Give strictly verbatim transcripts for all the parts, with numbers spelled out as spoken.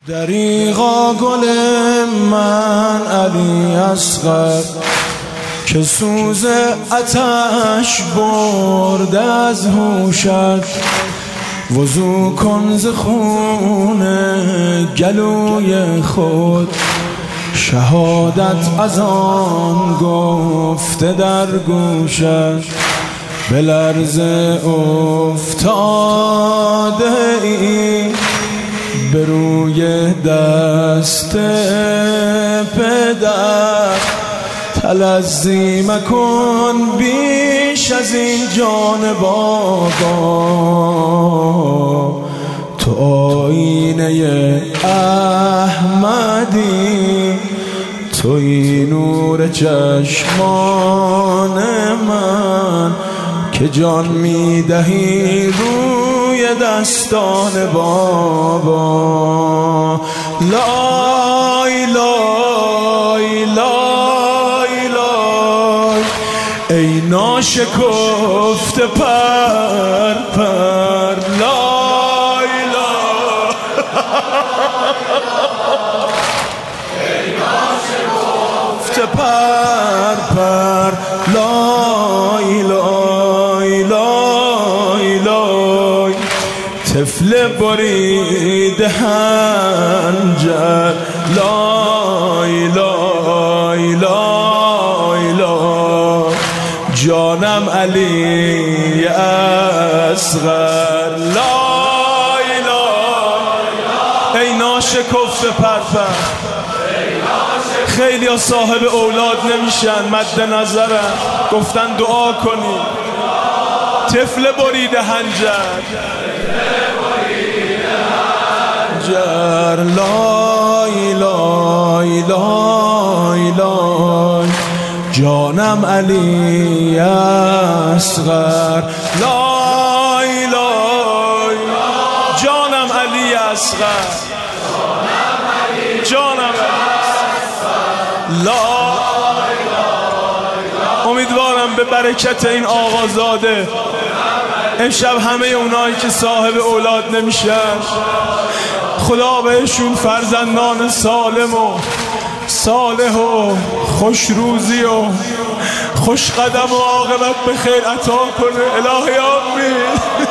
دریغا گل من علی اصغر که سوز آتش برد از هوشت، وضو کن ز خون گلوی خود، شهادت از آن گفته در گوشت. به لرزه افتاده ای به روی دست پدر، تلظی مکن بیش از این جان بابا. تو آینه احمدی، توی نور چشمان من که جان میدهی روی دستان بابا. لای لای لای لای ای ناشکفته پر پر، لای لای ای ناشکفته پر پر، لای لای لای لای طفل برید حنجر، لای لای لای لای جانم علی اصغر، لای لای ای ناشکفته پرپر. خیلی ها صاحب اولاد نمیشن، مد نظرم گفتن دعا کنی. طفل برید حنجر، لای لای لای لای جانم علی اصغر، لای لای جانم علی اصغر، جانم علی اصغر. امیدوارم به برکت این آقازاده امشب همه اونایی که صاحب اولاد نمیشن خدا بهشون فرزندان سالم و صالح و خوش روزی و خوش قدم و عاقبت به خیر عطا کنه. الهی آمین.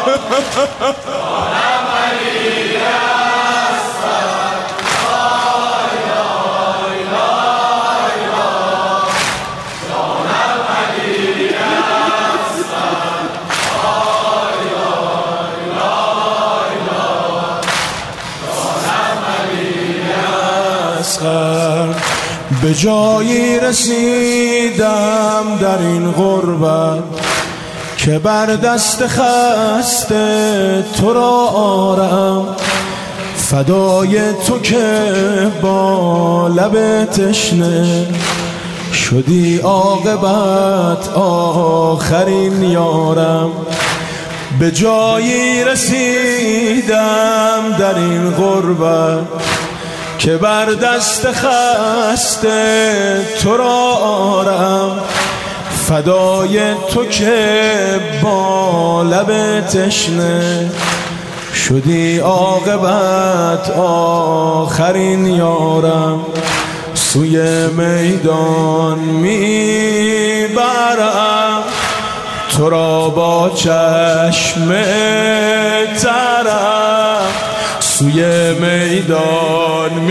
به جایی رسیدم در این غربت که بر دست خسته تو را آرم، فدای تو که با لب تشنه شدی عاقبت آخرین یارم. به جایی رسیدم در این غربت که بر دست خسته تو را آرم، فدای تو که با لب تشنه شدی عاقبت آخرین یارم. سوی میدان میبرم تو را با چشم ترم، سوی میدان می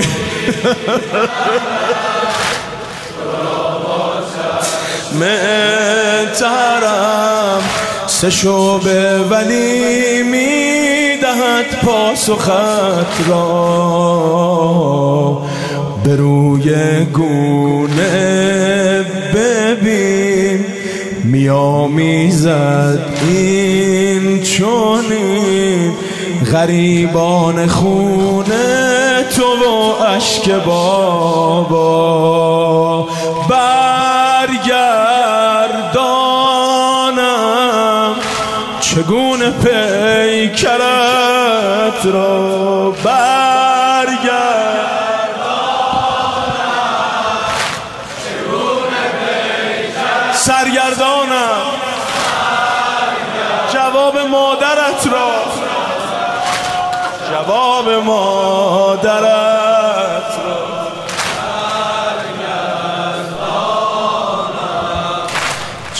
مهترم. سه شعبه ولی میدهد پاسخت را، به روی گونه ببین میامیزد این چونین غریبان خونه تو و اشک بابا. برگردانم چگونه پیکرت را، برگردانم چگونه پیکرت، سرگردانم جواب مادرت را، جواب مادرت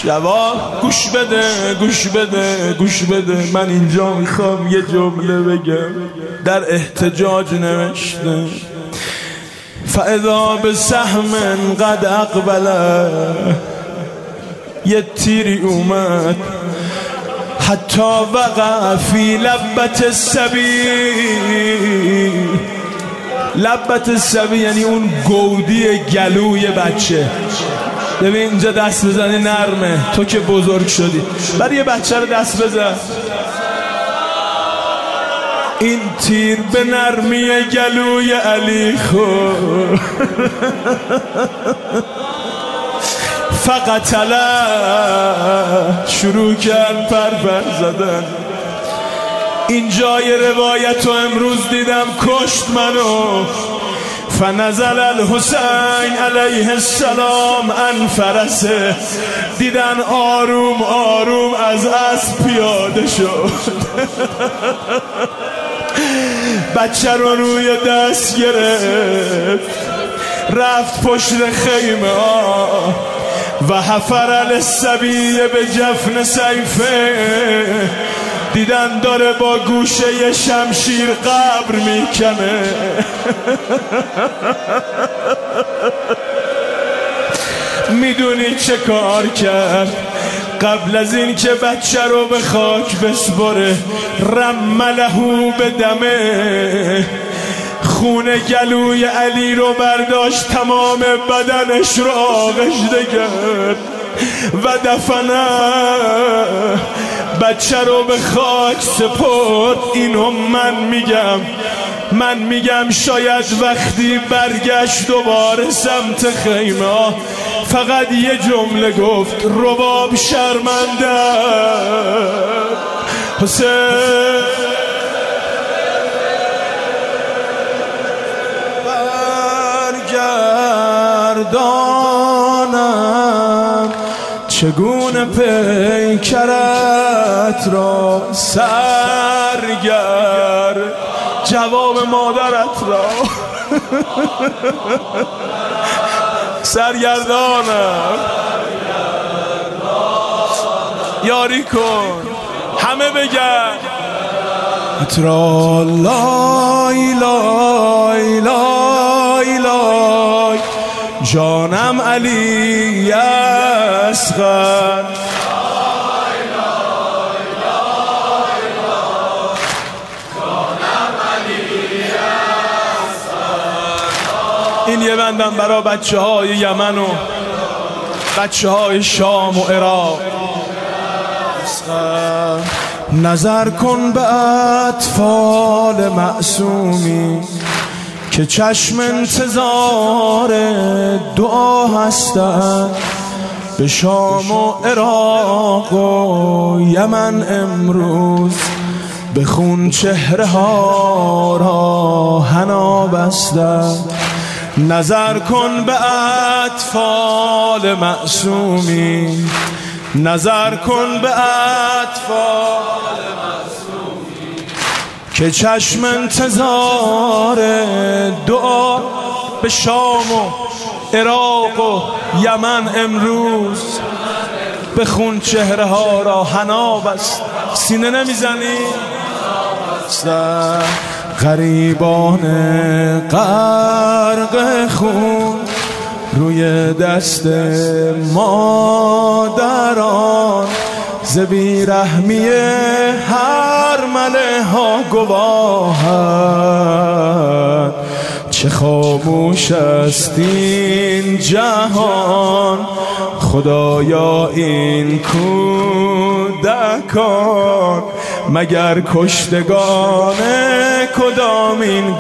جواب گوش بده گوش بده گوش بده، من اینجا میخوام یه جمله بگم. در احتجاج نوشته فاذا بسهم قد اقبله، یه تیری اومد حتی وقع فی لبت السبی. لبت السبی یعنی اون گودی گلوی بچه. ببین اینجا دست بزنی نرمه، تو که بزرگ شدی، برای یه بچه رو دست بزن. این تیر به نرمی گلوی علی خورد فقط شروع کرد پر پر زدن. این جای روایت رو امروز دیدم کشت منو. فنزل الحسین علیه السلام عن فرسه، دیدن آروم آروم از اسب پیاده شد بچه رو روی دست گرفت رفت پشت خیمه آه و حفر الصبی به جفن سیفه، دیدن داره با گوشه شمشیر قبر میکنه. میدونی چه کار کرد؟ قبل از این که بچه رو به خاک بسپره رملهو به دمه، خون گلوی علی رو برداشت، تمام بدنش رو آغشته کرد و دفنه، بچه رو به خاک سپرد. اینو من میگم من میگم شاید وقتی برگشت دوباره سمت خیمه فقط یه جمله گفت: رباب شرمنده حسین برگردانم چگونه پیکرت را سرگر، جواب مادرت را سرگردانم، یاری کن. همه بگن اترا لای لای لای لای، جانم علی اصغر، این یه بندم برای بچه های یمن و بچه های شام و عراق. نظر کن به اطفال معصومی که چشم انتظار دعا هستند، به شام و عراق و یمن امروز به خون چهره ها را حنا بستند. نظر کن به اطفال معصومی، نظر کن به اطفال معصومی که چشم انتظار دعا، به شام و عراق و یمن امروز به خون چهره ها را حنا بست. سینه نمیزنی؟ غریبان غرق خون روی دست مادران، ز بی‌رحمی هر مله ها گواهند. چه خاموش است این جهان، خدایا این کودکان مگر کشتگان کدام این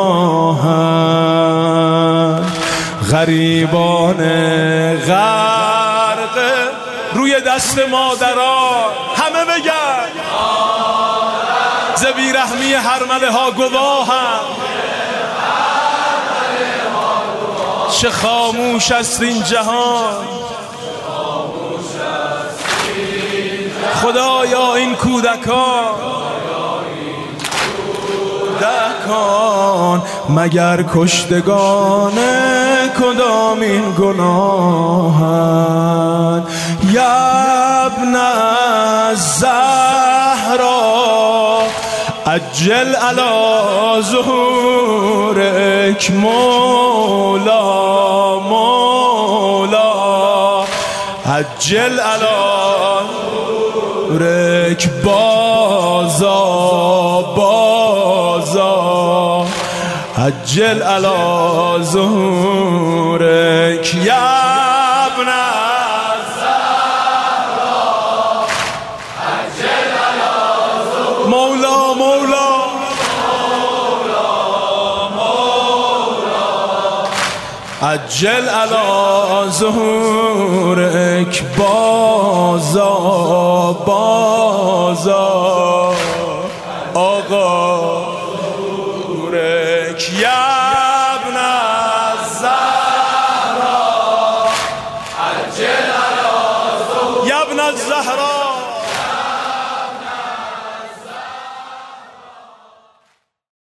گناهند. غریبان غرق روی دست مادران، همه بگن ز بی‌رحمی هرمله ها گواهند. چه خاموش است این جهان، خدایا این کودکان کودکان مگر کشتگان کدام این گناهند. يا ابن الزهرا عجل على ظهورك مولا مولا عجل على ظهورك بازا بازا عجل على ظهورك يا ابن الزهرا عجل على ظهورك مولا مولا عجل على ظهورك بازا بازا آقا ظهورك يا ابن الزهرا عجل على ظهورك يا ابن الزهرا